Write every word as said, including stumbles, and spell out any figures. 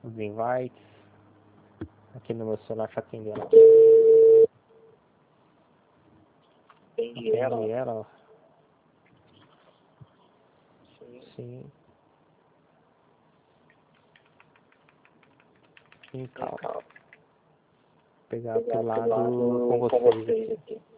os invites. Aqui no meu celular já atendeu ela. Atendi ela. Atendi ela. Sim. Sim. Sim, calma. Vou pegar pro lado com vocês aqui.